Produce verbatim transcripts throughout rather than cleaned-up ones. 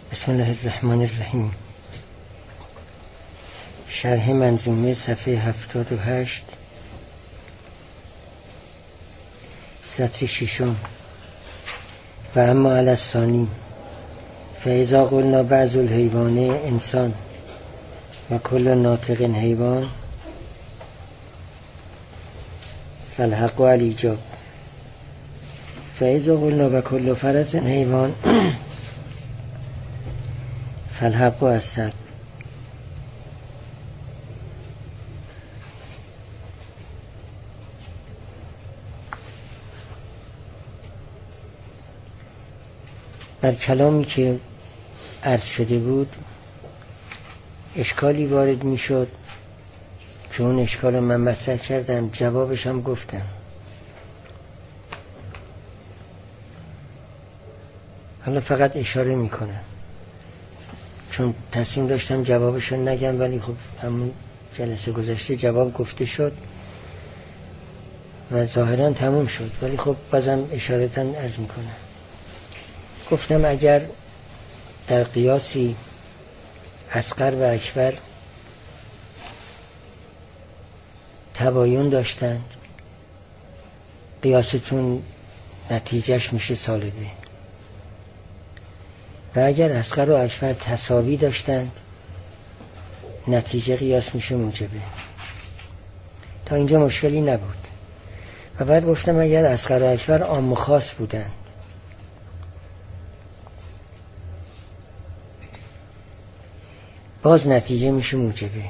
بسم الله الرحمن الرحیم. شرح منظومه صفحه هفتاد و هشت، سطر ششم. و اما علی الثانی فاذا قلنا بعض الحیوان انسان و کل ناطق حیوان فالحق الایجاب. فاذا قلنا و کل فرس حیوان فالحق السلب. بر کلامی که عرض شده بود اشکالی وارد می شد که اون اشکال من مطرح کردم، جوابش هم گفتم. حالا فقط اشاره می کنم چون تصمیم داشتم جوابشو نگم، ولی خب همون جلسه گذشته جواب گفته شد و ظاهرا تموم شد، ولی خب بازم اشارتاً عرض می کنم. گفتم اگر در قیاسی اصغر و اکبر تباین داشتند، قیاستون نتیجهش میشه سالبه. و اگر اصغر و اکبر تساوی داشتند، نتیجه قیاس میشه موجبه. تا اینجا مشکلی نبود. و بعد گفتم اگر اصغر و اکبر عام و خاص بودند، باز نتیجه میشه موجبه.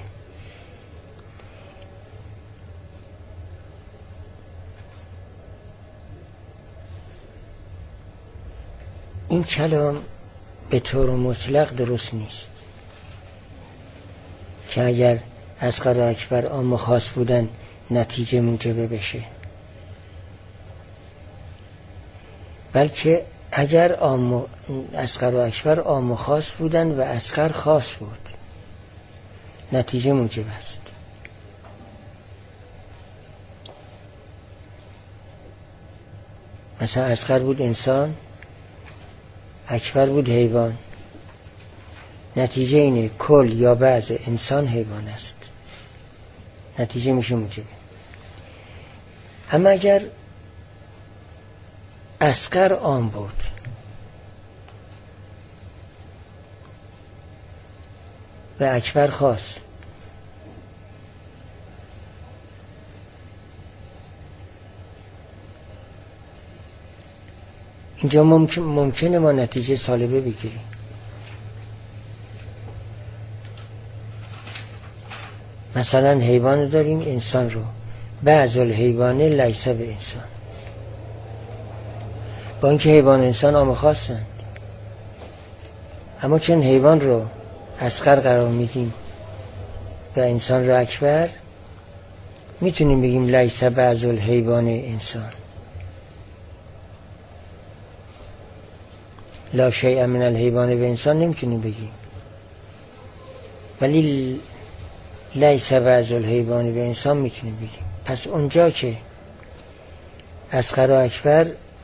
این کلام به طور مطلق درست نیست که اگر اصغر و اکبر عام و خاص بودن نتیجه موجبه بشه، بلکه اگر عام اصغر و اکبر عام و خاص بودن و اصغر خاص بود نتیجه موجب است. مثلا اصغر بود انسان، اکبر بود حیوان، نتیجه اینه کل یا بعض انسان حیوان است، نتیجه میشه موجبه. اما اگر اصغر عام بود و اکبر خاص، اینجا ممکن ممکنه ما نتیجه سالبه بگیریم. مثلا حیوان داریم، انسان رو، بعض الحیوان لیس به انسان، با اینکه حیوان انسان عام خاصند، اما چون حیوان رو اصغر قرار میدیم و انسان رو اکبر، میتونیم بگیم لیس بعض الحیوان انسان، لا شیء من الحیوان به انسان نمیتونیم بگیم، ولی لیس بعض الحیوان به انسان میتونیم بگیم. پس اونجا که اصغر و اکبر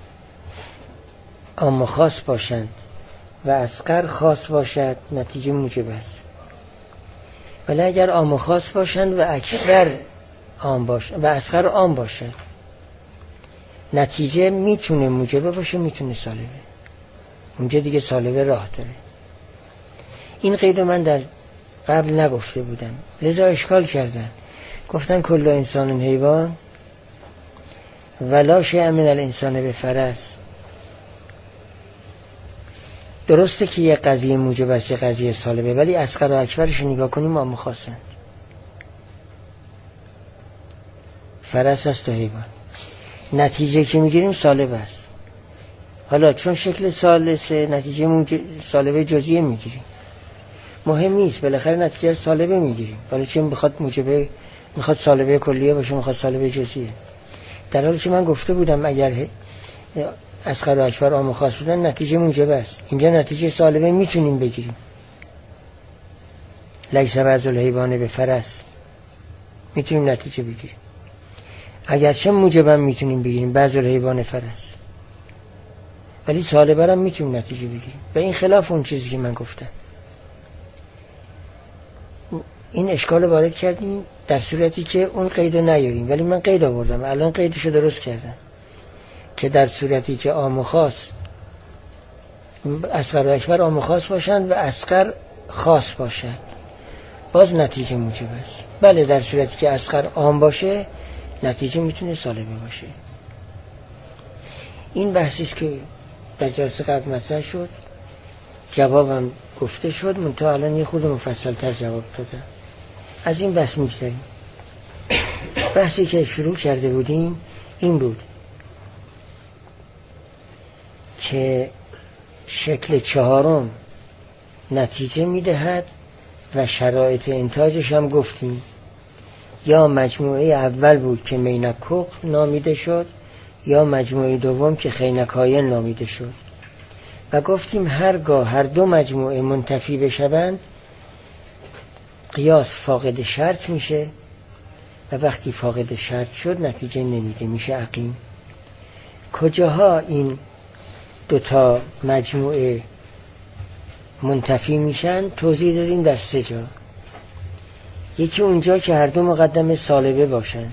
عام و خاص باشند و اصغر خاص باشد نتیجه موجب است. ولی اگر عام و خاص باشند و اکبر عام باشند و اصغر عام باشند، نتیجه میتونه موجبه باشه، میتونه سالبه. اونجا دیگه سالبه راه داره. این قید من در قبل نگفته بودم، لذا اشکال کردن، گفتن کل انسان حیوان ولا شیء من الانسان به فرس. درسته که یه قضیه موجب است یه قضیه سالبه، ولی اصغر و اکبرش نگاه کنیم عام و خاصند. فرس است و حیوان، نتیجه که میگیریم سالب است. حالا چون شکل سالسه نتیجه موجب سالبه جزئیه میگیریم، مهم نیست، بالاخره نتیجه سالبه میگیریم، ولی چون بخواد موجبه، میخواد سالبه کلیه باشه، میخواد سالبه جزئیه. در حالی که من گفته بودم اگر اصغر و اکبر عام و خاص بودن نتیجه موجب است، اینجا نتیجه سالبه میتونیم بگیریم. لیس بعض الحیوان به فرس، میتونیم نتیجه بگیریم. اگرچه موجبم میتونیم بگیریم، بعض الحیوان فرس. ولی سالبه هم میتونیم نتیجه بگیریم و این خلاف اون چیزی که من گفتم. این اشکال وارد کردیم در صورتی که اون قیدو نیاریم، ولی من قید آوردم، الان قیدشو درست کردم که در صورتی که عام و خاص، اصغر و اکبر عام و خاص باشند و اصغر خاص باشد، باز نتیجه موجب است. بله در صورتی که اصغر عام باشه نتیجه میتونه سالبه باشه. این بحثیست که در جلسه قبل مطرح شد، جوابم گفته شد، منتها الان یه خود مفصل تر جواب دادم. از این بحث میگذاریم. بحثی که شروع کرده بودیم این بود که شکل چهارم نتیجه میدهد و شرایط انتاجش هم گفتیم. یا مجموعه اول بود که مینکوق نامیده شد، یا مجموعه دوم که خینکاین نامیده شد و گفتیم هرگاه هر دو مجموعه منتفی بشوند قیاس فاقد شرط میشه و وقتی فاقد شرط شد نتیجه نمیده، میشه عقیم. کجاها این دوتا مجموعه منتفی میشن توضیح دادیم در سه جا. یکی اونجا که هر دو مقدمه سالبه باشن،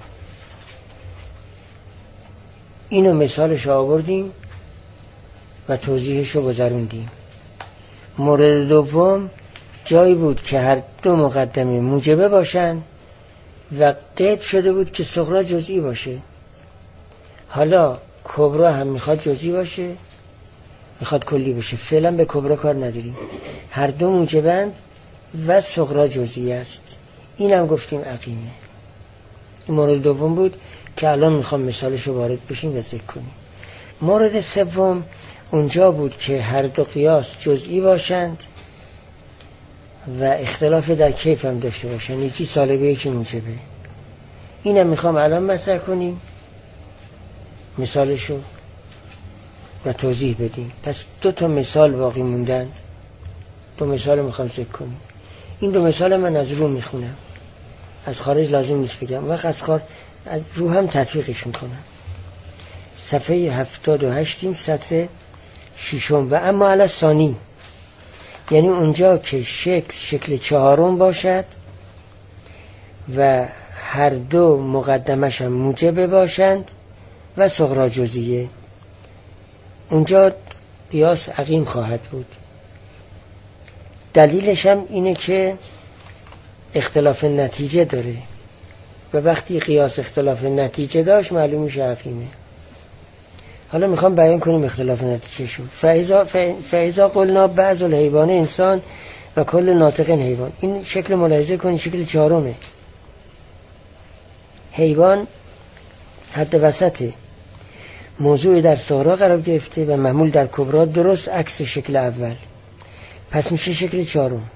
اینو مثالش آوردیم و توضیحشو گذروندیم. مورد دوم جایی بود که هر دو مقدمه موجبه باشن و قید شده بود که صغرا جزئی باشه. حالا کبرا هم میخواد جزئی باشه، میخواد کلی باشه، فعلا به کبرا کار نداریم، هر دو موجبند و صغرا جزئی است. این هم گفتیم عقیمه. این مورد دوم بود که الان میخوام مثالشو وارد بشیم و ذکر کنیم. مورد سوم اونجا بود که هر دو قیاس جزئی باشند و اختلاف در کیف هم داشته باشند، یکی سالبه یکی موجبه. اینم میخوام الان مطرح کنیم مثالشو و توضیح بدیم. پس دو تا مثال باقی موندند، دو مثال میخوام ذکر کنیم. این دو مثال من از رو میخونم، از خارج لازم نیست بگم، وقت از خارج از رو هم تطبیقش میکنم. صفحه هفتاد و هشتیم سطر ششم. و اما علی ثانی، یعنی اونجا که شکل شکل چهارم باشد و هر دو مقدمش هم موجبه باشند و صغرا جزئیه، اونجا قیاس عقیم خواهد بود. دلیلش هم اینه که اختلاف نتیجه داره و وقتی قیاس اختلاف نتیجه داشت معلوم میشه عقیمه. حالا میخوام بیان کنیم اختلاف نتیجه شد. فاذا فاذا قلنا بعض الحیوان انسان و کل ناطق حیوان. این شکل ملاحظه کنید، شکل چهارمه. حیوان حد وسطه، موضوع در صغرا قرار گرفته و معمول در کبرا، درست عکس شکل اول. پس میشه شکل چهارم.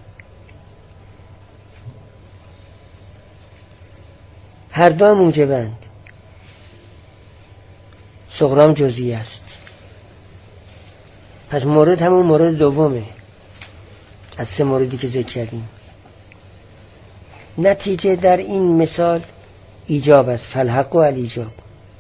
هر دو موجبند، صغرام جزئی است. پس مورد همون مورد دومه از سه موردی که ذکر کردیم. نتیجه در این مثال ایجاب است، فالحق و الایجاب.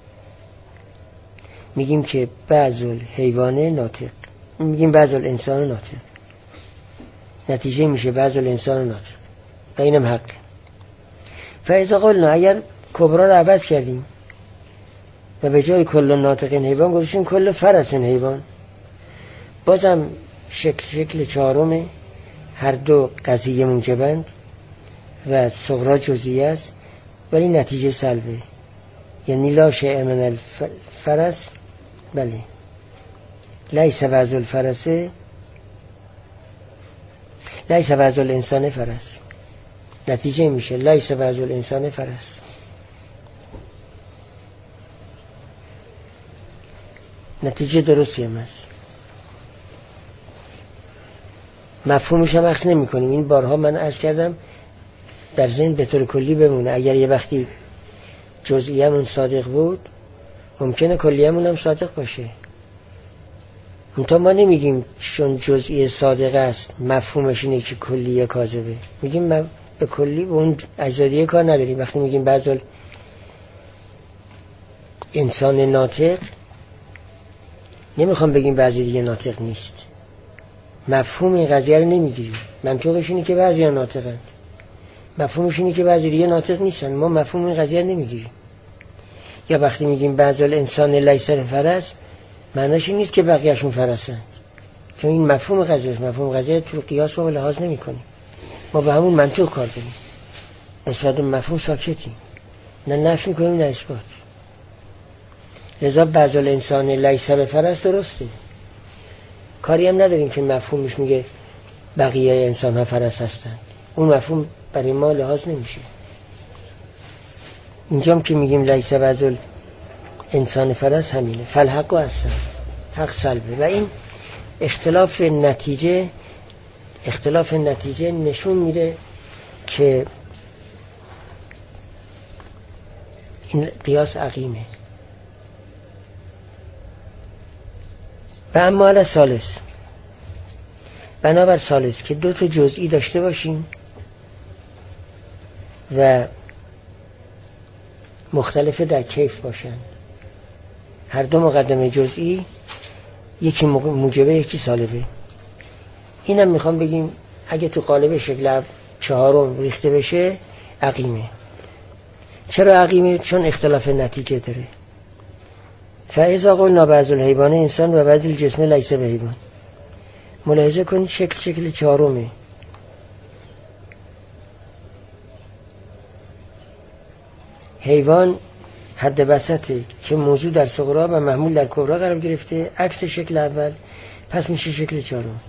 میگیم که بعض الحیوان ناطق، میگیم بعض الانسان ناطق، نتیجه میشه بعض الانسان ناطق و اینم حق. فاذا قلنا، اگر کبرا رو عوض کردیم و به جای کل ناطق حیوان گذاشتیم کل فرس حیوان، بازم شکل شکل چهارمه، هر دو قضیه موجبند و صغرا جزئی است ولی نتیجه سلبه، یعنی لا شیء من الفرس، بله لیس بعض الفرس لیس بعض الانسان فرس، نتیجه میشه لیس بعض الانسان فرس. نتیجه درستی هم هست، مفهومش هم عکس نمی کنیم. این بارها من عرض کردم در ذهن به طور کلی بمونه. اگر یه وقتی جزئیمون صادق بود ممکنه کلیمون هم صادق باشه. منتها ما نمیگیم چون جزئی صادق است مفهومش اینه که کلیه کاذبه، میگیم به کلی به اون اجزادیه کار نداریم. وقتی میگیم بعض انسان ناطق، نمیخوام بگیم بعضی دیگه ناطق نیست، مفهوم این قضیه رو نمیگیریم. منطقش اینه که بعضی ها ناطقن، مفهومش اینه که بعضی دیگه ناطق نیستن. ما مفهوم این قضیه رو نمیگیریم. یا وقتی میگیم بعض الانسان لیس فرس، معناش این نیست که بقیه‌شون فرسند، چون این مفهوم قضیه است. مفهوم قضیه تو قیاس ما لحاظ نمی‌کنیم، ما به همون منطق کار داریم، نسبت به مفهوم ساکتیم، نه نفی می‌کنیم نه اثبات. لذا بعض الانسان لیس فرس درسته، کاری هم نداریم که مفهومش میگه بقیه انسان ها فرس هستند، اون مفهوم برای ما لحاظ نمیشه. اینجام که میگیم لیس بعض انسان فرس همینه، فالحق هستن، حق سلبه. و این اختلاف نتیجه اختلاف نتیجه نشون میده که این قیاس عقیمه. و اما علی ثالث، بنابر ثالث که دو تا جزئی داشته باشیم و مختلف در کیف باشند، هر دو مقدمه جزئی، یکی موجبه یکی سالبه. اینم میخوام بگیم اگه تو قالب شکل چهارم ریخته بشه عقیمه. چرا عقیمه؟ چون اختلاف نتیجه داره. فاذا قلنا بعض الحیوان انسان و بعض الجسم لیس به حیوان. ملاحظه کنید شکل شکل چهارمه. حیوان حد وسطه که موضوع در صغرا و محمول در کبرا قرار گرفته، عکس شکل اول، پس میشه شکل چهارم.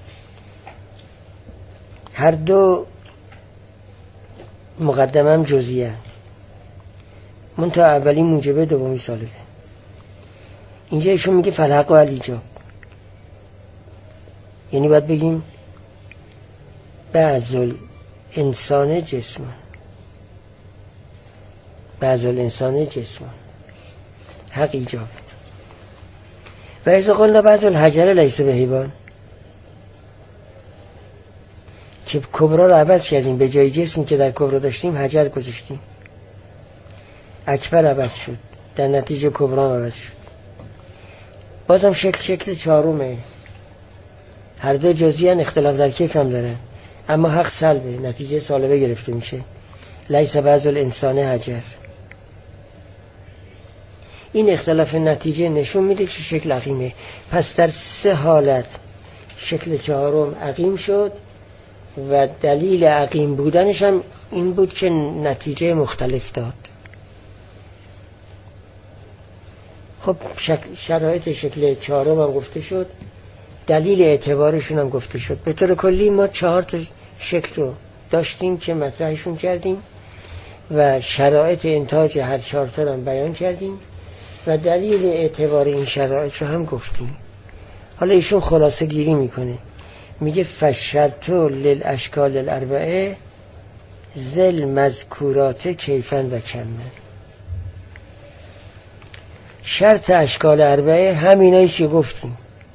هر دو مقدمه هم جزئی هست، منتها اولی موجبه دومی سالبه. اینجا ایشون میگه فالحق و الایجاب، یعنی باید بگیم بعض الانسان جسمان، بعض الانسان جسمان، حق ایجاب. و اذا قلنا بعض الحجر لیس به حیوان، که کبرا رو عوض کردیم، به جای جسمی که در کبرا داشتیم حجر گذاشتیم، اکبر عوض شد، در نتیجه کبرا عوض شد. بازم شکل شکل چهارمه، هر دو جزئیان، اختلاف در کیف هم دارن، اما حق سلبه، نتیجه سالبه گرفته میشه، لیس بعض الانسان حجر. این اختلاف نتیجه نشون میده که شکل عقیمه. پس در سه حالت شکل چهارم عقیم شد و دلیل عقیم بودنش هم این بود که نتیجه مختلف داد. خب شکل شرایط شکل چهارم هم گفته شد، دلیل اعتبارشون هم گفته شد. به طور کلی ما چهار تا شکل رو داشتیم که مطرحشون کردیم و شرایط انتاج هر چهار تا هم بیان کردیم و دلیل اعتبار این شرایط رو هم گفتیم. حالا ایشون خلاصه گیری میکنه، میگه فشرتو للاشکال الاربعه ذل مذکورات کیفن و کمن. شرط اشکال اربعه همینایی که گفتیم،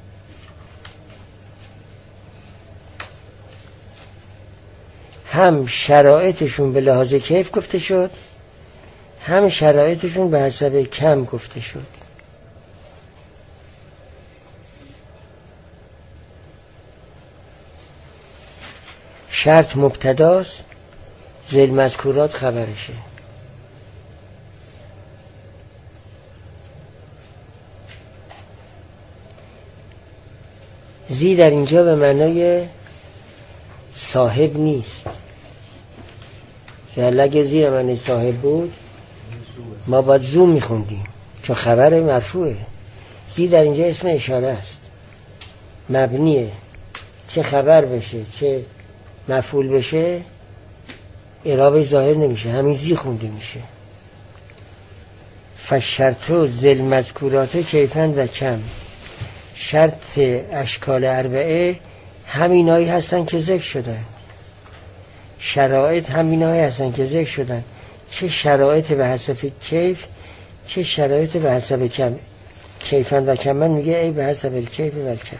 هم شرایطشون به لحاظ کیف گفته شد، هم شرایطشون به حسب کم گفته شد. شرط مبتداست، ذیل مذکورات خبرشه. زی در اینجا به معنای صاحب نیست، یا اگه زی به معنای صاحب بود ما باید زو میخوندیم چون خبر مرفوعه. زی در اینجا اسم اشاره است، مبنیه، چه خبر بشه چه مفعول بشه اعرابش ظاهر نمیشه، همین زی خونده میشه. فشرتو ذل مذکورات کیفن و کم، شرط اشکال اربعه همینایی هستن که ذکر شدن، شرایط همینایی هستن که ذکر شدن، چه شرایط به حسب کیف چه شرایط به حسب کم. کیفن و کمن میگه ای به حسب الکیف و الکم.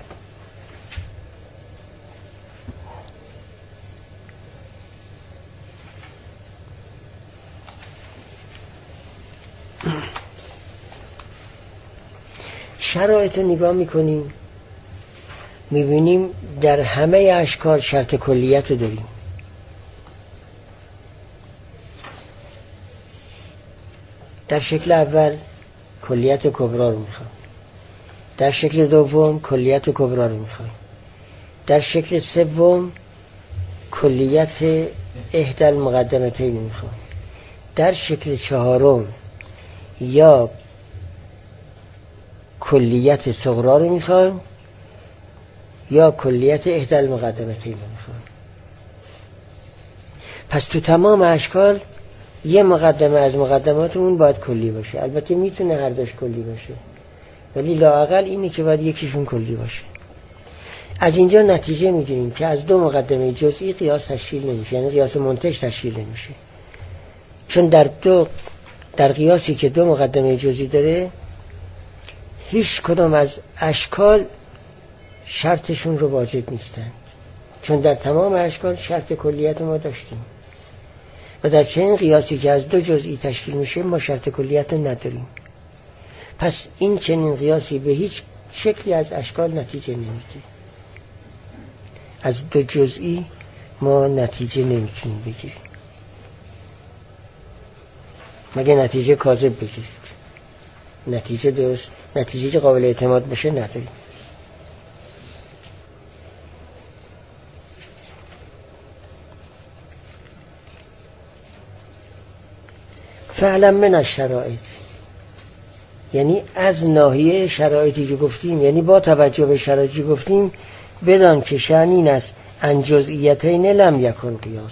شرایط رو نگاه میکنیم میبینیم در همه اشکال شرط کلیت رو داریم. در شکل اول کلیت کبرا رو میخوام، در شکل دوم کلیت کبرا رو میخوام، در شکل سوم کلیت احدی المقدمتین میخوام، در شکل چهارم یا کلیت صغرا رو میخوام یا کلیت احدی المقدمتین رو میخوام. پس تو تمام اشکال یه مقدمه از مقدماتمون باید کلی باشه. البته میتونه هر دوش کلی باشه ولی لااقل اینه که باید یکیشون کلی باشه. از اینجا نتیجه میگیریم که از دو مقدمه جزئی قیاس تشکیل نمیشه، یعنی قیاس منتج تشکیل نمیشه، چون در دو در قیاسی که دو مقدمه جزئی داره هیچ کدام از اشکال شرطشون رو واجب نیستند، چون در تمام اشکال شرط کلیت ما داشتیم و در چنین قیاسی که از دو جزئی تشکیل میشه ما شرط کلیت رو نداریم. پس این چنین قیاسی به هیچ شکلی از اشکال نتیجه نمیده. از دو جزئی ما نتیجه نمیتونیم بگیریم مگه نتیجه کاذب بگیرید. نتیجه درست، نتیجه که قابل اعتماد باشه نداریم. فعلا من الشرائط، یعنی از ناحیه شرایطی که گفتیم، یعنی با توجه به شرایطی که گفتیم بدان که شأن این است ان جزئیتین لم یکن قیاس،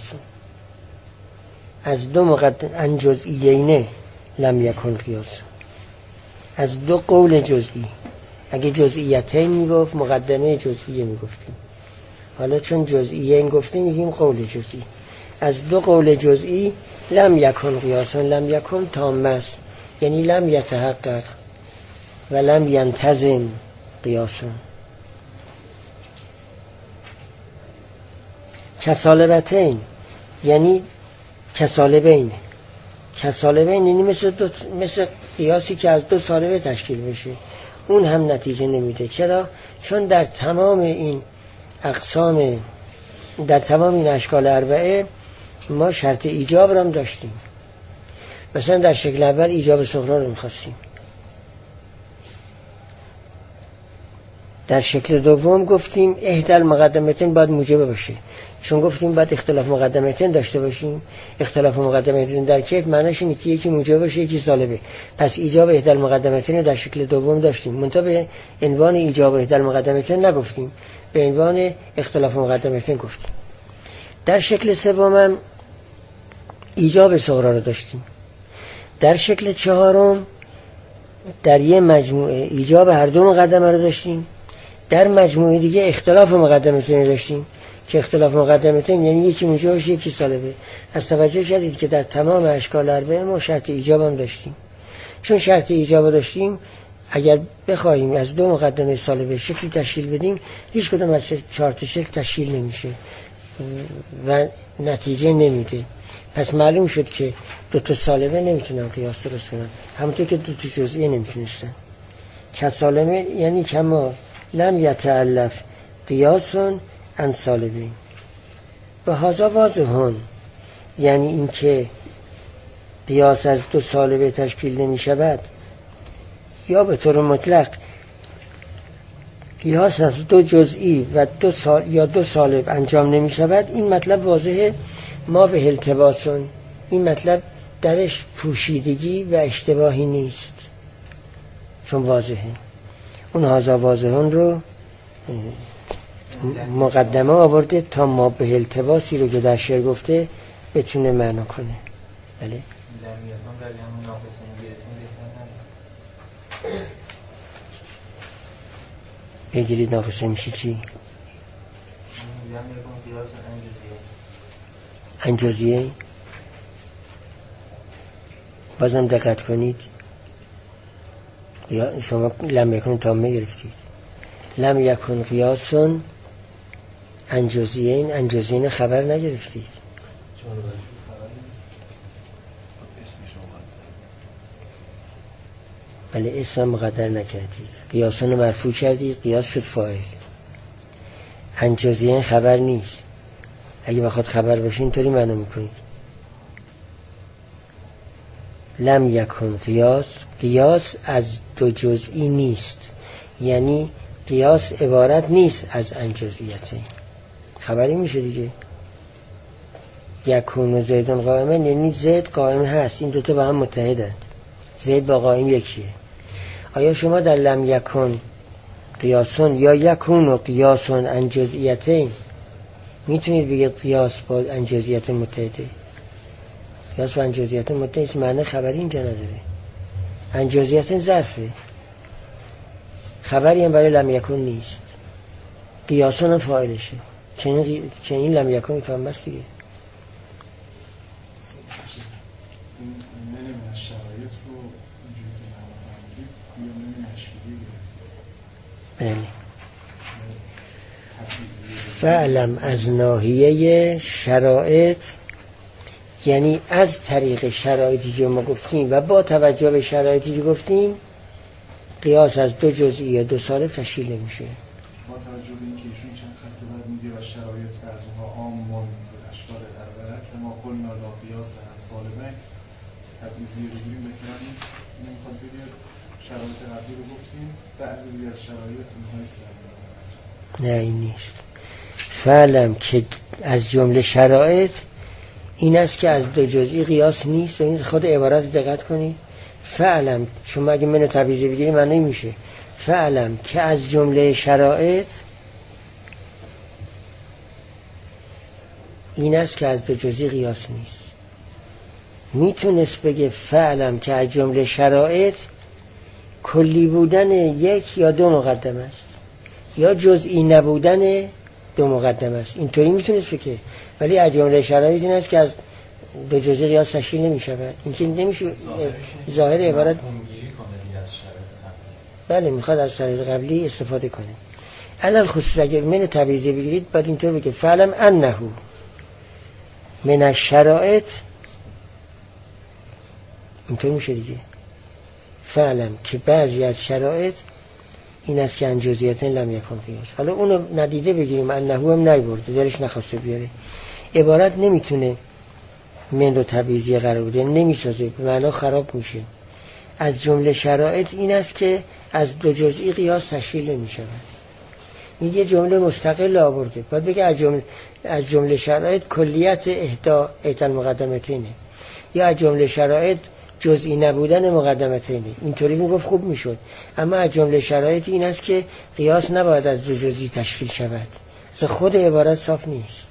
از دو مقدم ان جزئیین لم یکن قیاس، از دو قول جزئی. اگه جزئیتین میگفت مقدمه جزئیه میگفتیم، حالا چون جزئیین گفتیم میگیم قول جزئی. از دو قول جزئی لم یکن قیاس، لم یکن تام است، یعنی لم یتحقق و لم ینتظم قیاس. کسالبتین یعنی کسالبین، کسالبین یعنی مثل, دو مثل قیاسی که از دو سالبه تشکیل بشه، اون هم نتیجه نمیده. چرا؟ چون در تمام این اقسام، در تمام این اشکال اربعه ما شرط ایجاب رو هم داشتیم. مثلا در شکل اول ایجاب صغرا رو میخواستیم، در شکل دوم گفتیم احدی المقدمتین باید موجبه باشه، چون گفتیم باید اختلاف مقدمتین داشته باشیم. اختلاف مقدمتین در کیف معنیش اینه که یکی موجبه باشه یکی سالبه. پس ایجاب احدی المقدمتین در شکل دوم داشتیم، منتها به عنوان ایجاب احدی المقدمتین نگفتیم، به عنوان اختلاف مقدمتین گفتیم. در شکل سوم ایجاب صغرا رو داشتیم. در شکل چهارم در یه مجموعه ایجاب هر دو مقدمه رو داشتیم، در مجموعه دیگه اختلاف مقدمتین داشتیم که اختلاف مقدمتین یعنی یکی موجب باشه یکی سالبه. از توجه کردید که در تمام اشکال اربعه ما شرط ایجاب هم داشتیم. چون شرط ایجاب داشتیم اگر بخوایم از دو مقدمه سالبه شکلی تشکیل بدیم هیچ کدوم از چهار تا شکل تشکیل نمیشه و نتیجه نمیده. پس معلوم شد که دو تا سالبه نمیتونن قیاس درست کنن، همونطور که دو تا جزئی نمیتونستن. کسالمه یعنی کما لم یتألف قیاس عن سالبین. به هذا واضحون، یعنی این که قیاس از دو سالبه تشکیل نمی شود یا به طور مطلق قیاس از دو جزئی و دو سال یا دو سالب انجام نمی شود، این مطلب واضحه. ما به التباسون، این مطلب درش پوشیدگی و اشتباهی نیست چون واضحه. اون هازا واضحون رو مقدمه آورده تا ما به التباسی رو که در شعر گفته بتونه معنا کنه. بله بگیرید ناقصه میشه چی؟ انجزیه. بازم دقت کنید، یا شما لم یکن تامه گرفتید. لم یکن قیاسون انجزیین، انجزیین خبر نگرفتید. بله اسم مقدر نکردید، قیاسون رو مرفوع کردید، قیاس شد فاعل. عن جزئیه خبر نیست، اگه بخواد خبر باشه اینطوری معنی میکنید. لم یکن قیاس، قیاس از دو جزئی نیست، یعنی قیاس عبارت نیست از عن جزئیته. خبری میشه دیگه. یکون زیدون قائمن یعنی زید قائم هست، این دوتا با هم متحدند، زید با قائم یکیه. آیا شما در لم یکن قیاسون یا یکون و قیاسون عن جزئیتین میتونید بگید قیاس با عن جزئیت متحده؟ قیاس با عن جزئیت متحده معنی خبری اینجا نداره. عن جزئیت ظرفه، خبری هم برای لم یکن نیست، قیاسون هم فاعلشه. چنین چنین لم یکن میفهم بس دیگه. بله. فعلم از ناحیه شرایط یعنی از طریق شرایطی که ما گفتیم و با توجه به شرایطی که گفتیم قیاس از دو جزئی یا دو ساله تشکیل نمیشه. با توجه به اینکه ایشون چند خط بعد میگه و شرایط بعضها عامون به اشکال اروره که ما قلنا لا قیاس سالمه تبعیضی رو بگیریم بهتر نیست. نمیخواد بگیر شرایط قبلی رو گفتیم بعضی دیگه از شرایط نیست. نه این نیست. فعلم که از جمله شرایط این است که از دو جزئی قیاس نیست و این خود عبارت دقت کنید. فعلم شما اگه منو تبعیضی بگیری معنی میشه فعلم که از جمله شرایط این است که از دو جزئی قیاس نیست. میتونست بگه فعلم که از جمله شرایط کلی بودن یک یا دو مقدم است یا جزئی نبودن دو مقدم است، اینطوری میتونست بگه. ولی از جمله شرایط این است که از دو جزئی قیاس تشکیل نمیشود. این که نمیشه ظاهر عبارت. بله میخواد از شرایط قبلی استفاده کنه. علل خصوص اگر من تبعیضی بگیرید باید اینطور بگه فعلم انه من الشرایط، اینطور میشه دیگه. فعلم که بعضی از شرایط این است که عن جزئیتین لم یکن قیاس. حالا اونو ندیده بگیریم، انه هم نیورده، دلش نخواسته بیاره. عبارت نمیتونه من رو تبعیضی قرار بده، نمیسازه، به معنا خراب میشه. از جمله شرایط این است که از دو جزئی قیاس تشکیل نمیشود. میگه جمله مستقل آورده، باید بگه از جمله از جمله شرایط کلیت احدا احدى المقدمتین یا از جمله شرایط جزئی نبودن مقدمتینه. اینطوری میگفت خوب میشد. اما از جمله شرایط این است که قیاس نباید از دو جزئی تشکیل شود. از خود عبارت صاف نیست.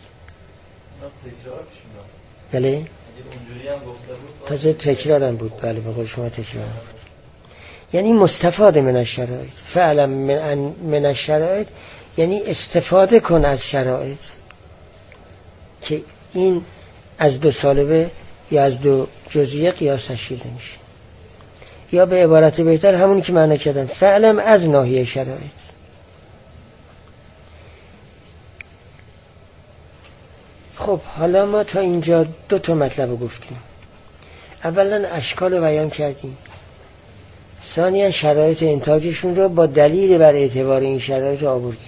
بله تازه تکرار هم بود. بله به قول شما تکرار بود. یعنی مستفاده من الشرایط. فعلا من, من الشرایط یعنی استفاده کن از شرایط که این از دو سالبه یا از دو جزئیه قیاس تشکیل نمیشه. یا به عبارت بهتر همونی که معنی کردن فعلا از ناحیه شرایط. خب حالا ما تا اینجا دو تا مطلب گفتیم. اولا اشکال رو بیان کردیم، ثانیا شرایط انتاجشون رو با دلیل بر اعتبار این شرایط رو آوردیم.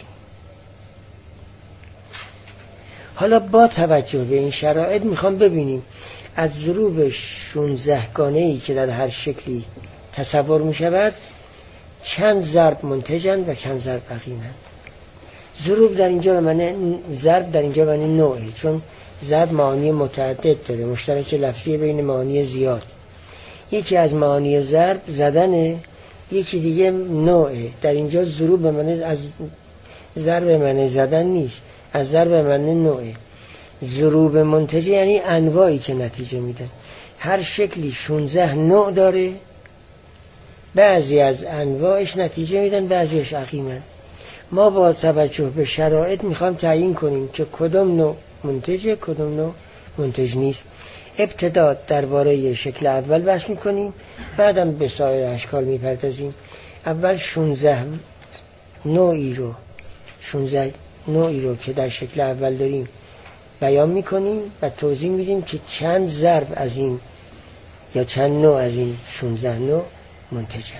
حالا با توجه به این شرایط میخوام ببینیم از ضروب شانزده گانه‌ای که در هر شکلی تصور میشود چند ضرب منتجند و چند ضرب عقیمند. ضروب در اینجا به معنی ضرب در اینجا به معنی نوعه، چون ضرب معانی متعدد داره، مشترک لفظی بین معانی زیاد. یکی از معانی ضرب زدنه، یکی دیگه نوعه. در اینجا ضروب به معنی از ضرب به معنی زدن نیست، از ضرب به معنی نوعه. ضروب منتجه یعنی انواعی که نتیجه میدن. هر شکلی شانزده نوع داره، بعضی از انواعش نتیجه میدن، بعضیش عقیمن. ما با توجه به شرایط میخوام تعیین کنیم که کدوم نوع منتجه کدوم نوع منتج نیست. ابتدا درباره شکل اول بحث میکنیم، بعدم به سایر اشکال میپردازیم. اول شانزده نوعی رو شانزده نوعی رو که در شکل اول داریم بیان میکنیم و توضیح میدیم که چند ضرب از این یا چند نوع از این شانزده نوع منتجند.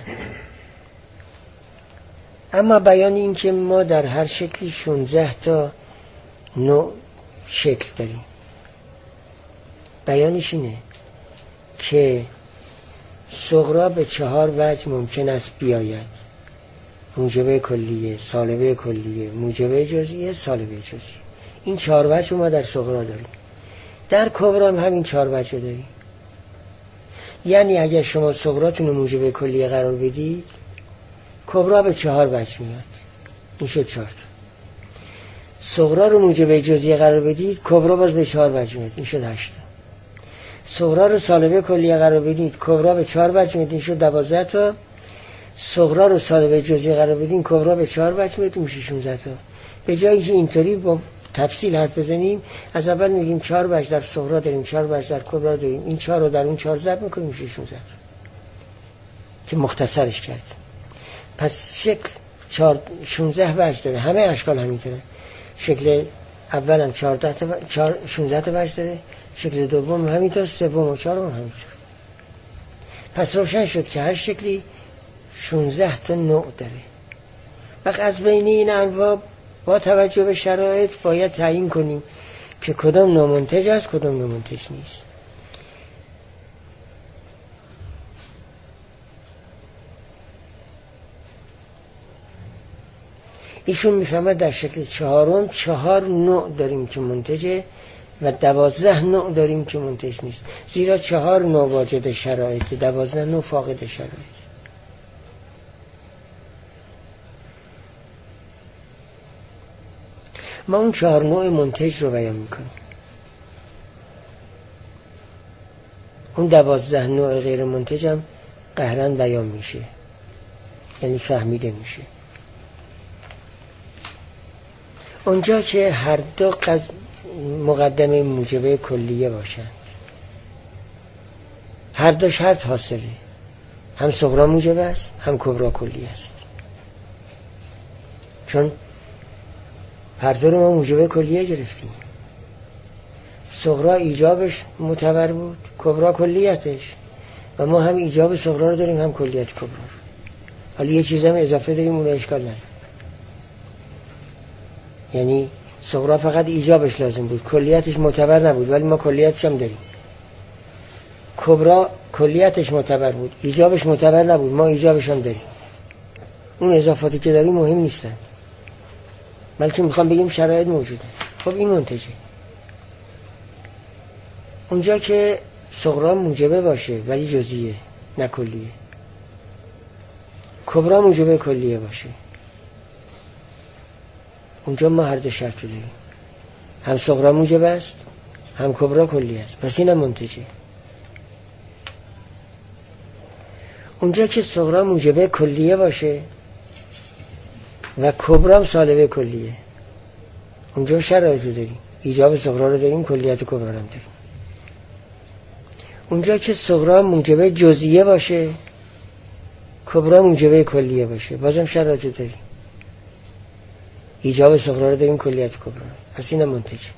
اما بیان این که ما در هر شکلی شانزده تا نوع شکل داریم، بیانش اینه که صغرا به چهار وجه ممکن است بیاید: موجبه کلیه، سالبه کلیه، موجبه جزئیه، سالبه جزئیه. این چهار وجه ما در صغرا داریم. در کبرا هم همین چهار وجه داریم. یعنی اگر شما صغراتون رو موجبه کلیه قرار بدید، کبرا به چهار وجه میاد. این شد چهار. صغرا رو موجبه جزئیه قرار بدید، کبرا باز به چهار وجه میاد. این شد هشت. صغرا رو سالبه کلیه قرار بدید، کبرا به چهار وجه میاد. این شد دوازده تا. صغرا رو سالبه جزئیه قرار بدید، کبرا به چهار وجه میاد. میشه شانزده تا. به جایی که اینطوری با تفصیل حرف بزنیم، از اول میگیم چهار وجه در صغرا داریم، چهار وجه در کبرا داریم، این چهار رو در اون چهار ضرب میکنیم، میشه شانزده تا که مختصرش کرد. پس شکل چهار شانزده وجه داره، همه اشکال همینطوره. شکل اول هم چهارده تا چهار شانزده تا وجه داره، شکل دوم همینطور، سوم و چهارم همینطور. پس روشن شد که هر شکلی شانزده تا نوع داره. وقت از بین این انواع با توجه به شرایط باید تعیین کنیم که کدام نوع منتج است، کدام نوع منتج نیست. ایشون میفهمد در شکل چهارم چهار نوع داریم که منتجه و دوازده نوع داریم که منتج نیست، زیرا چهار نوع واجد شرایط، دوازده نوع فاقد شرایط. ما اون چهار نوع منتج رو بیان میکنیم، اون دوازده نوع غیر منتج هم قهرن بیان میشه، یعنی فهمیده میشه. اونجا که هر دو قض... مقدمه موجبه کلیه باشند، هر دو شرط حاصله، هم صغرا موجبه است هم کبرا کلیه است. چون هر دو رو ما موجبه کلیه گرفتیم، صغرا ایجابش معتبر بود، کبرا کلیتش، و ما هم ایجاب صغرا رو داریم هم کلیت کبرا رو. حالا یه چیز هم اضافه داریم، اون اشکال نداره. یعنی صغرا فقط ایجابش لازم بود، کلیتش معتبر نبود، ولی ما کلیتش هم داریم. کبرا کلیتش معتبر بود، ایجابش معتبر نبود، ما ایجابش هم داریم. اون اضافاتی که داریم مهم نیستن، بلکه میخوام بگیم شرایط موجوده. خب این منتجه. اونجا که صغرا موجبه باشه ولی جزئیه نه کلیه، کبرا موجبه کلیه باشه، اونجا ما هر دو شرط داریم، هم صغرا موجبه است هم کبرا کلیه است، پس این هم منتجه. اونجا که صغرا موجبه کلیه باشه و کبرا هم سالبه کلیه، اونجا شرایط داریم، ایجاب صغرا رو داریم، کلیت کبرا رو هم داریم. اونجا که صغرا موجبه جزئیه باشه، کبرا موجبه کلیه باشه، بازم شرایط داریم، ایجاب صغرا رو داریم، کلیت کبرا رو. پس این هم منتجه.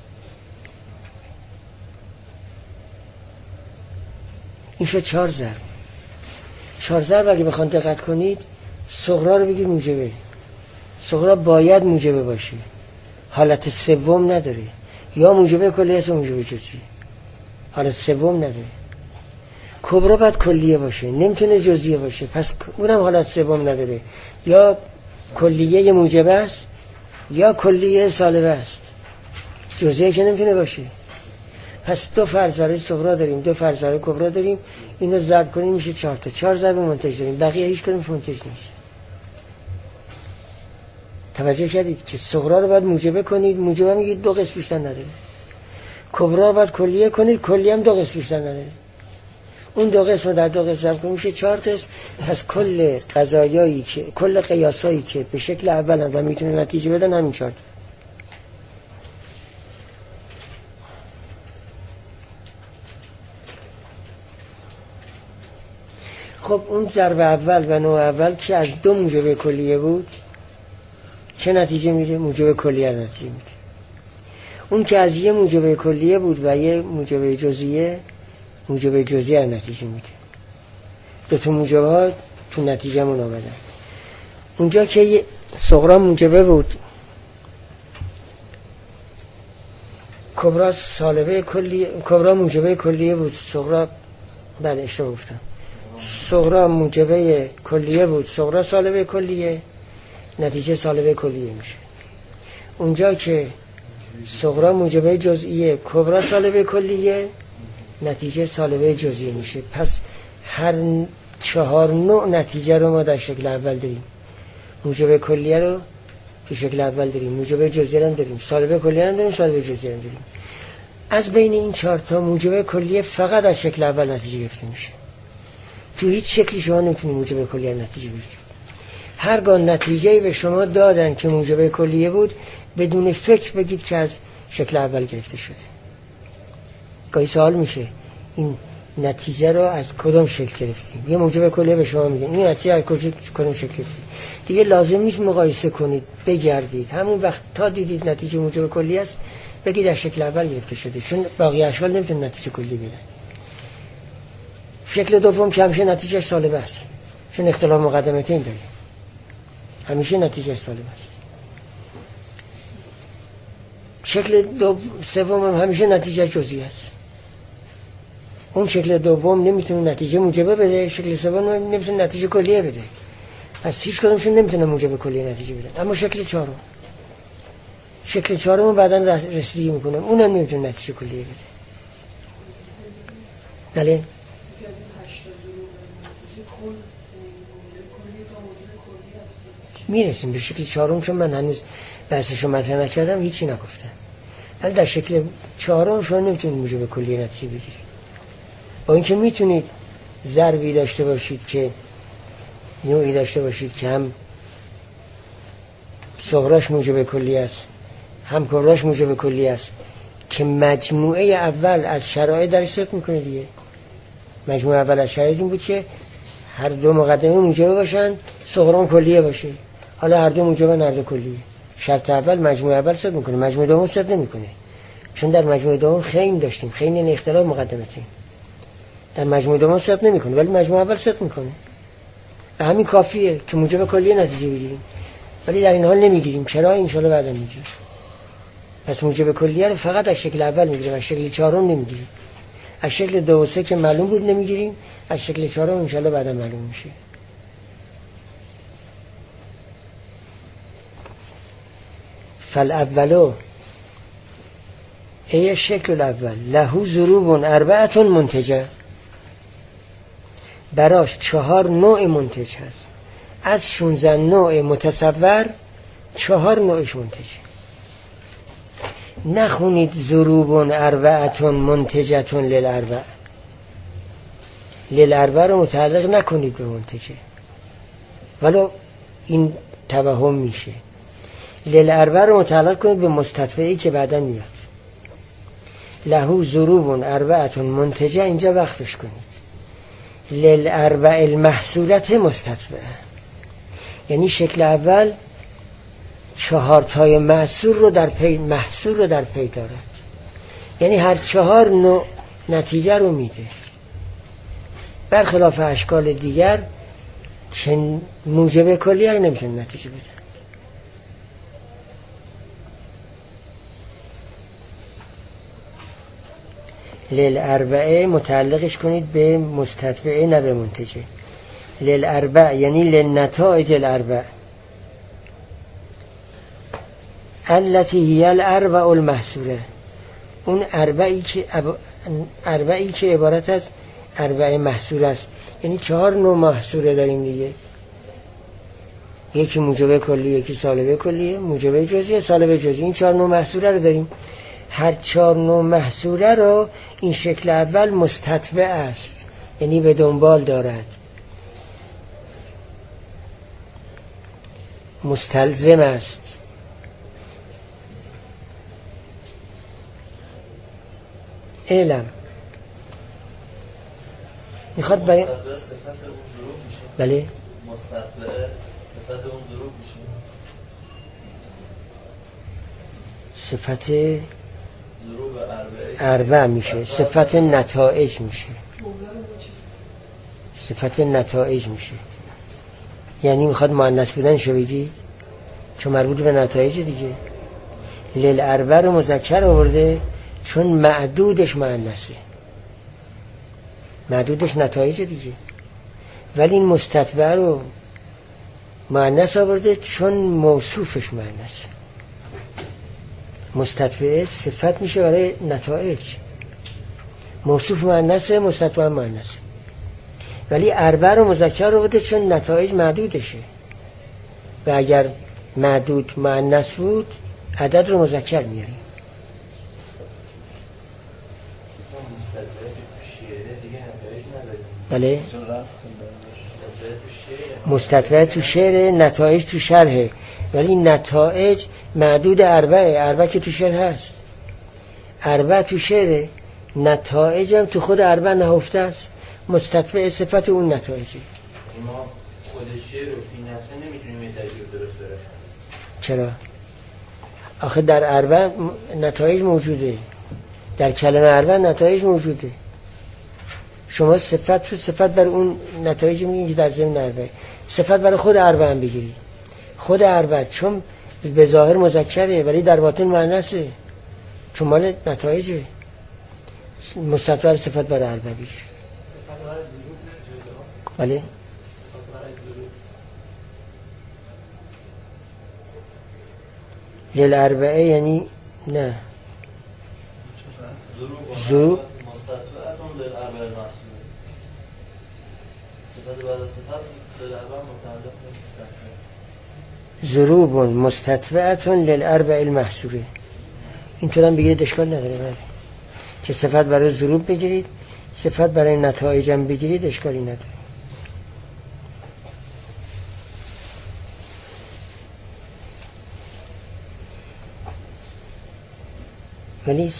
این شد چهار ضرب. چهار ضرب اگه بخوان دقت کنید، صغرا رو بگید موجبه، صغرا باید موجبه باشه، حالت سوم نداره، یا موجبه کلیه است یا موجبه جزئیه، حالت سوم نداره. کبرا باید کلیه باشه، نمیتونه جزئیه باشه، پس اونم حالت سوم نداره، یا کلیه موجبه است یا کلیه سالبه است، جزئیه که نمیتونه باشه. پس دو فرض برای صغرا داریم، دو فرض برای کبرا داریم، اینو ضرب کنیم میشه چهار تا، چهار ضرب منتج داریم، بقیه هیچ کدومش منتج نیست. توجه کردید که صغرا رو باید موجبه کنید، موجبه میگید دو قسم بیشتر نداره، کبرا رو باید کلیه کنید، کلیه هم دو قسم بیشتر نداره، اون دو قسم رو در دو قسم ضرب کنید میشه چهار قسم. پس کل قضایایی که کل قیاسایی که به شکل اول هم میتونه نتیجه بدن همین چهار تا. خب اون ضرب اول و نوع اول که از دو موجبه کلیه بود چه نتیجه میده؟ موجبه کلیه نتیجه میده. اون که از یه موجبه کلیه بود و یه موجبه جزئیه، موجبه جزئیه نتیجه میده. دو تا موجبه ها تو نتیجهمون آمدن. اونجا که صغرا موجبه بود، کبرا سالبه کلیه، کبرا موجبه کلیه بود، صغرا بله اشتباه گفتم، صغرا موجبه کلیه بود، صغرا سالبه کلیه، نتیجه سالبه کلیه میشه. اونجا که صغرا موجبه جزئیه، کبرا سالبه کلیه، نتیجه سالبه جزئیه میشه. پس هر چهار نوع نتیجه رو ما در شکل اول داریم. موجبه کلیه رو تو شکل اول داریم، موجبه جزئیه رو داریم، سالبه کلیه رو داریم، سالبه جزئیه رو داریم. از بین این چهار تا موجبه کلیه فقط از شکل اول نتیجه گرفته میشه. تو هیچ شکلی شما نمیتونید موجبه کلیه نتیجه بگیرید. هرگاه نتیجه‌ای به شما دادن که موجبه کلیه بود، بدون فکر بگید که از شکل اول گرفته شده. گاهی سوال میشه این نتیجه رو از کدوم شکل گرفتیم؟ یه موجب کلیه به شما میگن این نتیجه از کدوم شکل گرفتیم. دیگه لازم نیست مقایسه کنید، بگردید، همون وقت تا دیدید نتیجه موجب کلیه است بگید از شکل اول گرفته شده، چون باقی اشکال نمیتونه نتیجه کلی بدن. شکل دوم که همیشه نتیجه سالبه است، چون اختلاف مقدمتین داره، همیشه نتیجه سالبه است. شکل دو سوم هم همیشه نتیجه جزئی است. اون شکل دوم نمیتونه نتیجه موجبه بده، شکل سوم نمیتونه نتیجه کلیه بده. پس هیچ کدومشون نمیتونه موجب کلیه نتیجه بده. اما شکل چهارم، شکل چهارم بعداً رسیدگی میکنه، اونم نمیتونه نتیجه کلیه بده. بله. میرسیم به شکل چهارم، چون من هنوز بحثشو مطرح نکردم، هیچی نگفتم. ولی در شکل چهارم شما نمیتونید موجب کلیه نتیجه بگیرید. با اینکه میتونید ضربی داشته باشید که نوعی داشته باشید که هم صغراش موجب کلیه است، هم کبراش موجب کلیه است، که مجموعه اول از شرایط در صدق میکنه دیگه. مجموعه اول از شرایط این بود که هر دو مقدمه موجبه باشن، صغرا کلیه باشه. حالا هر دو موجبه، هر دو کلیه. شرط اول مجموعه اول صدق میکنه، مجموعه دوم صدق نمیکنه، چون در مجموعه دوم خیم داشتیم، خیم این اختلاف مقدمتین. در مجموعه دوم صدق نمیکنه ولی مجموعه اول صدق میکنه. همین کافیه که موجب کلیه نتیجه بگیریم، ولی در این حال نمیگیریم. چرا؟ ان شاءالله بعدا میگیم. پس موجب کلیه رو فقط از شکل اول میگیریم، از شکل چهارم نمیگیریم. از شکل دو و سه که معلوم بود نمیگیریم، از شکل چهارم ان شاءالله بعدا معلوم میشه. فالاولو ای شکل اول له ضروب اربعه منتجه، براش چهار نوع منتج هست. از شانزده نوع متصور چهار نوعش منتجه. نخونید ضروب اربعه منتجه للاربعه، للاربعه رو متعلق نکنید به منتجه، ولو این توهم میشه. للاربعه رو متعلق کنید به مستتبعی که بعدا میاد. له ضروب اربعه منتجه اینجا وقفش کنید. للاربع المحصولت مستتبعه، یعنی شکل اول چهار تای محصول رو در پی محصول رو در پی دارد، یعنی هر چهار نوع نتیجه رو میده، برخلاف اشکال دیگر که موجب کلیه رو نمیتونه نتیجه بده. للاربعه متعلقش کنید به مستتبعه نه به منتجه. للاربع یعنی للنتائج الاربع التي هي الاربع المحصوله، اون اربعی که اربعی که عبارت از اربع محصول است، یعنی چهار نوع محصوله داریم دیگه. یکی موجبه کلی، یکی سالبه کلی، موجبه جزئی، سالبه جزئی. این چهار نوع محصوله رو داریم. هر چهار نوع محصوله رو این شکل اول مستتبع است، یعنی به دنبال دارد، مستلزم است. علم میخواد بیان بله مستتبع صفت اون ضروب میشه، صفت ضروب اربع میشه، صفت نتائج میشه، صفت نتائج میشه. یعنی میخواد مؤنث بودنشو بگید، چون مربوط به نتایج دیگه. للاربع رو مذکر آورده چون معدودش مؤنثه، معدودش نتایج دیگه. ولی این مستتبع رو مؤنث آورده چون موصوفش مؤنثه. مستتبع صفت میشه برای نتایج، موصوف مؤنثه، مستتبع مؤنثه. ولی اربع رو مذکر آورده چون نتایج معدودشه، و اگر معدود مؤنث بود عدد رو مذکر میاریم. بله، مستتبع تو شعر، نتایج تو شرحه، ولی نتایج معدود اربعه. اربع که تو شعر هست، اربع تو شعر، نتایج هم تو خود اربع نهفته است. مستتبع صفت اون نتایجه. ما خود شعر رو فی نفسه نمیتونیم یه ترکیب درست برش. چرا؟ آخه در اربع نتایج موجوده، در کلمه اربع نتایج موجوده. شما صفت تو صفت بر اون نتایج میگین که در ضمن اربع. صفت برای خود اربع هم بگیرید. خود اربع چون به ظاهر مذکره ولی در باطن مؤنثه، چون مال نتایجه. مستتبع صفت برای اربع بگیرید. بله، للاربعه یعنی نه ضروب مستتبعتون للاربع ناصبه. صفت بعد صفت للاربع متعلق مستتبع. ضروب مستتبعتون للاربع المحصوره. اینطور هم بگیرید اشکال نداره. بله، که صفت برای ضروب بگیرید، صفت برای نتایج هم بگیرید، اشکالی نداره. ولی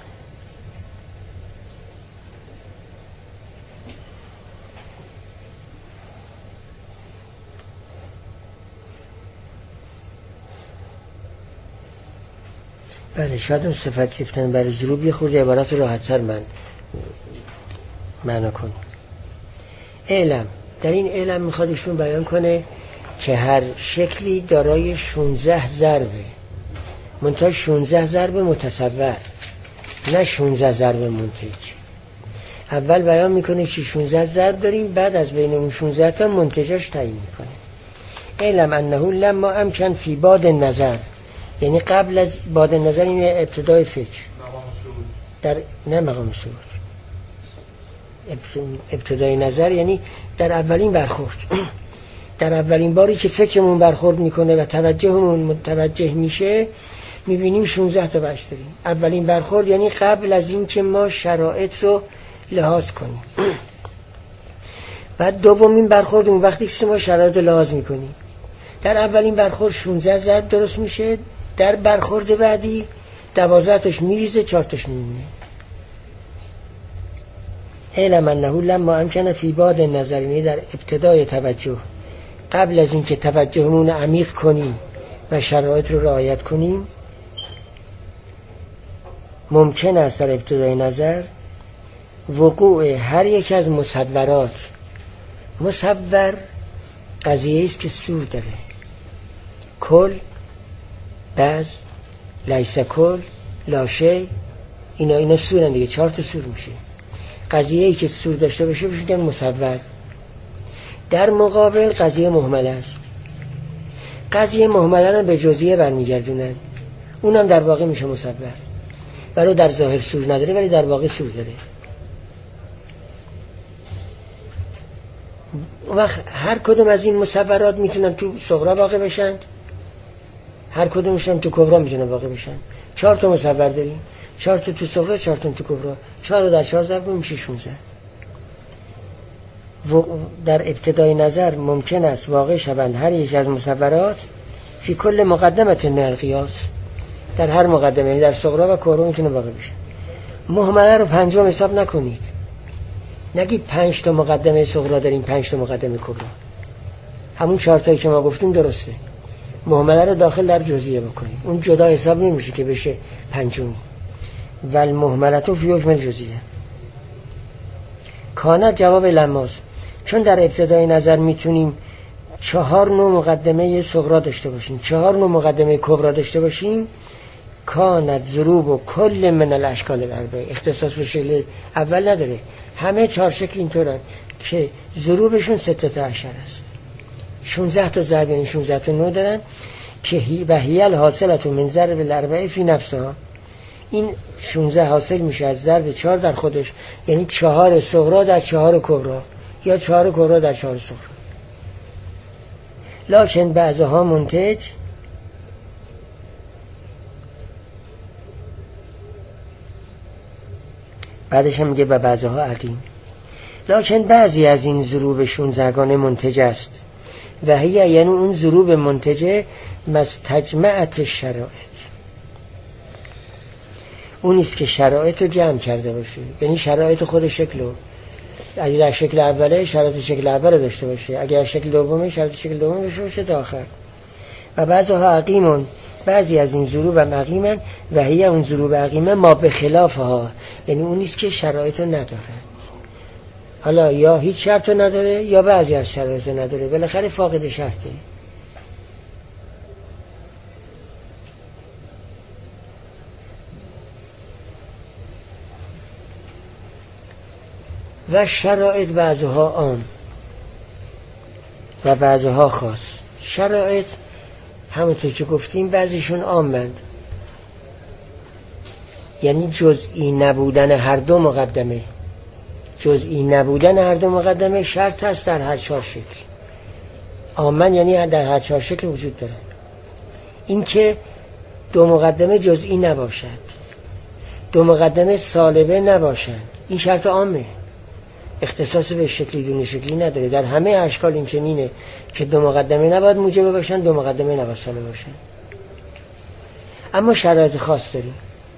بله، شاید اون صفت گفتن برای ضروب یه خورده عبارت راحت‌تر من معنا کنم. علم، در این علم میخواد ایشون بیان کنه که هر شکلی دارای شانزده ضربه، منتها شانزده ضرب متصور، نه شانزده ضرب منتج. اول بیان میکنه که شانزده ضرب داریم، بعد از بین اون شانزده تا منتجاش تعیین میکنه. علم انه لما امکن فی باد نظر، یعنی قبل از باد نظر، این ابتدای فکر در نه مقام صعود، ابتدای نظر یعنی در اولین برخورد، در اولین باری که فکرمون برخورد میکنه و توجهمون متوجه میشه، میبینیم شانزده تا بچ داریم. اولین برخورد یعنی قبل از این که ما شرایط رو لحاظ کنیم. بعد دومین برخورد اون وقتی که ما شرایط رو لحاظ میکنیم. در اولین برخورد شانزده زد درست میشه، در برخورد بعدی دوازده تاش میریزه، چهار تاش میمونه. علم انه لما امکن فی باد نظرینی، در ابتدای توجه، قبل از این که توجهمون عمیق کنیم و شرایط رو رعایت کنیم، ممکن است در ابتدای نظر وقوع هر یک از مصورات. مصور قضیه است که سور داره، کل، بعض، لیس کل، لاشه، اینا اینا سورن دیگه، چهار تا سور میشه. قضیه ای که سور داشته باشه بشه میگن مصور. در مقابل قضیه مهمله است. قضیه مهمله رو به جزئیه برمیگردونن، اونم در واقع میشه مصور، ولی در ظاهر سور نداره ولی در واقع سور داره. وقت هر کدوم از این مصورات میتونن تو صغرا واقع بشن، هر کدومشون تو کبرا میتونن واقع بشن. چهار تا مصور داریم، چهار تا تو صغرا، چهار تا تو کبرا، چهار در چهار ضرب میشه شانزده. در ابتدای نظر ممکن است واقع شوند هر یک از مصورات فی کل مقدمت من القیاس، در هر مقدمه، در صغرا و کبرا میتونه واقع بشه. مهمله رو پنجم حساب نکنید، نگید پنج تا مقدمه صغرا داریم، پنج تا مقدمه کبرا. همون چهار تایی که ما گفتیم درسته. مهمله رو داخل در جزئیه بکنید، اون جدا حساب نمیشه که بشه پنجمی. ول مهملتو فی حکم جزئیه. کانت جواب لماس، چون در ابتدای نظر میتونیم چهار نوع مقدمه صغرا داشته باشیم، چهار نوع مقدمه کبرا داشته باشیم، کانت ضروب و کل من الاشکال الاربعه. اختصاص به شکل اول نداره، همه چهار شکل اینطورن که ضروبشون ستة عشر است. شانزده تا ضرب یعنی شانزده تا نوع دارن که هی و هی الحاصلت من ضرب الاربعه فی نفسها. این شانزده حاصل میشه از ضرب چهار در خودش، یعنی چهار صغرا در چهار کبرا یا چهار کبرا در چهار صغرا. لکن بعضها منتج بعدش هم میگه و بعضها عقیم. لکن بعضی از این ضروب شانزدگانه منتج است و هی یعنی اون ضروب منتجه مستجمعت شرایط، اون است که شرایط رو جمع کرده باشه، یعنی شرایط خود شکل، اگر در شکل اوله شرایط شکل اول داشته باشه، اگر شکل دومه شرایط شکل دوم داشته باشه تا آخر. و بعضها عقیمون، بعضی از این ضروب هم عقیمن و هی اون ضروب عقیمه ما به خلافها، یعنی اون است که شرایط رو نداره. حالا یا هیچ شرط رو نداره یا بعضی از شرایط رو نداره، بالاخره فاقد شرطه. و شرایط بعضها عام و بعضها خاص. شرایط همونطور که گفتیم بعضیشون عامند، یعنی جزئی نبودن هر دو مقدمه، جزئی نبودن هر دو مقدمه شرط است در هر چهار شکل. عامن یعنی در هر چهار شکل وجود دارن. این که دو مقدمه جزئی نباشد، دو مقدمه سالبه نباشند، این شرط عامه، اختصاص به شکلی دون شکلی نداره. در همه اشکال این چنینه که دو مقدمه نباید موجب باشن، دو مقدمه نباید سالب باشن. اما شرایط خاص داریم.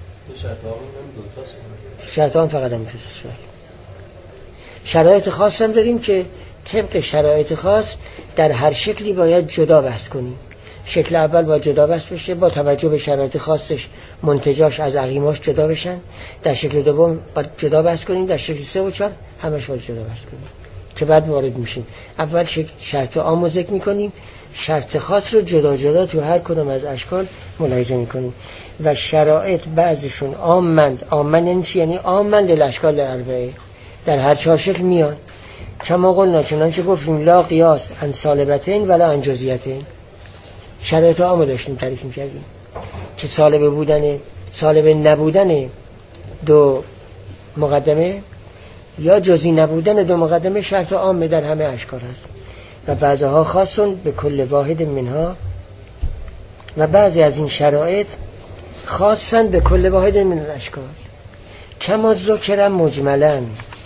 شرط هم فقط هم دوتاست. شرایط خاص هم داریم که طبق شرایط خاص در هر شکلی باید جدا بحث کنیم. شکل اول باید جدا بحث بشه با توجه به شرایط خاصش، منتجاش از عقیماش جدا بشن. در شکل دوم باید جدا بحث کنیم، در شکل سه و چهار همش باید جدا بحث کنیم که بعد وارد میشیم. اول شرط عام ذکر میکنیم، شرط خاص رو جدا جدا تو هر کدوم از اشکال ملاحظه میکنیم. و شرایط بعضشون عامند. عامند یعنی چی؟ یعنی عامند الاشکال الاربعه، در هر چهار شکل میان. کما قلنا، چنانچه گفتیم لا قیاس عن سالبتین ولا عن جزئیتین. شرایط عامو داشتیم تعریف می‌کردیم که سالب بودن، سالب نبودن دو مقدمه یا جزئی نبودن دو مقدمه شرط عامه در همه اشکال هست. و بعضها خاصون به کل واحد منها، و بعضی از این شرایط خاصن به کل واحد من الاشکال. کما ذکر مجملا،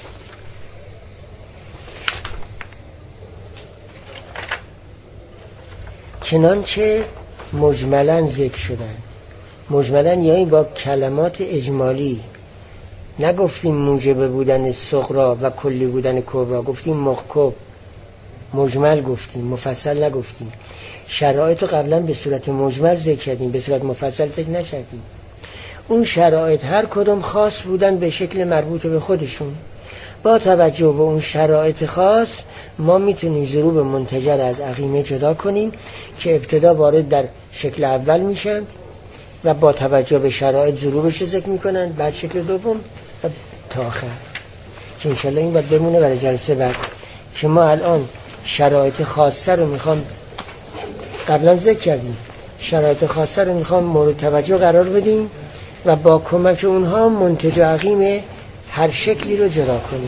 چنانچه مجملا ذکر شدن. مجملا یعنی با کلمات اجمالی، نگفتیم موجب بودن صغرا و کلی بودن کبرا، گفتیم محکم مجمل، گفتیم مفصل نگفتیم. شرایط رو قبلا به صورت مجمل ذکر کردیم، به صورت مفصل ذکر نکردیم. اون شرایط هر کدوم خاص بودن به شکل مربوط به خودشون. با توجه به اون شرایط خاص ما میتونیم ضروب منتجر از عقیمه جدا کنیم که ابتدا وارد در شکل اول میشند و با توجه به شرایط ضروبش رو ذکر میکنن، بعد شکل دوم و تا آخر، که انشالله این باید بمونه برای جلسه بعد. که ما الان شرایط خاصه رو میخوام، قبلا ذکر کردیم، شرایط خاصه رو میخوام مورد توجه قرار بدیم و با کمک اونها منتج عقیم هر شکلی رو جدا کنیم.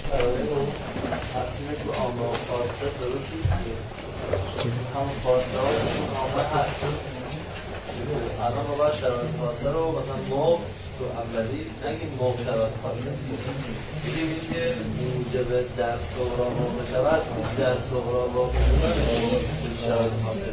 الان ما باید شرایط خاصه رو مثلا موقع تو اولی نگیم موقع شرایط خاصه بگیم که موجب در صغرا موقع شود، در صغرا موقع شود شرایط خاصه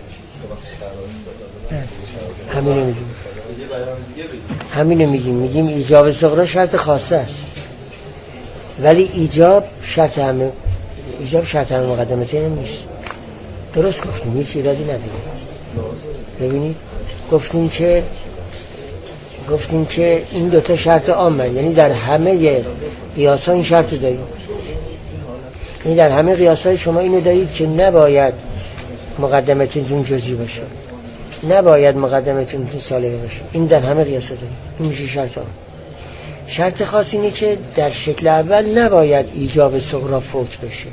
میشه. همینو میگیم همینو میگیم میگیم ایجاب صغرا شرط خاصه است، ولی ایجاب شرط همه ایجاب شرط همه مقدمتین نیست. درست گفتیم، هیچ ایرادی نداره. ببینید گفتیم که گفتیم که این دوتا شرط عامه، یعنی در همه قیاس‌ها این شرط داریم. یعنی در همه قیاس‌های شما اینو دارید که نباید مقدمتون جزئی باشه، نباید مقدمتون سالبه باشه. این در همه قیاس داریم. این میشه شرط ها. شرط خاص اینه که در شکل اول نباید ایجاب صغرا فوت بشه.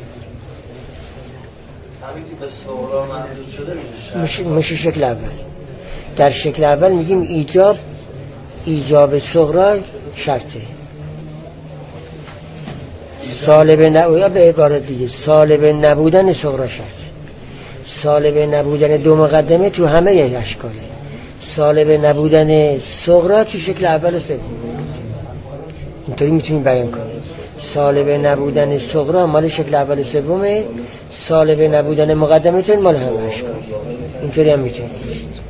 همین که به صغرا محدود شده میشه میشه میشه شکل اول. در شکل اول میگیم ایجاب ایجاب صغرا شرطه. سالب نبودن، یا به عبارت دیگه سالب نبودن صغرا شرط. سالب نبودن دو مقدمه تو همه اشکاله. سالب نبودن صغرا تو شکل اول و سوم. اینطوری میتونیم بیان کنیم. سالب نبودن صغرا مال شکل اول و سومه، سالب نبودن مقدمه مال همه اشکال. اینطوری هم میتونیم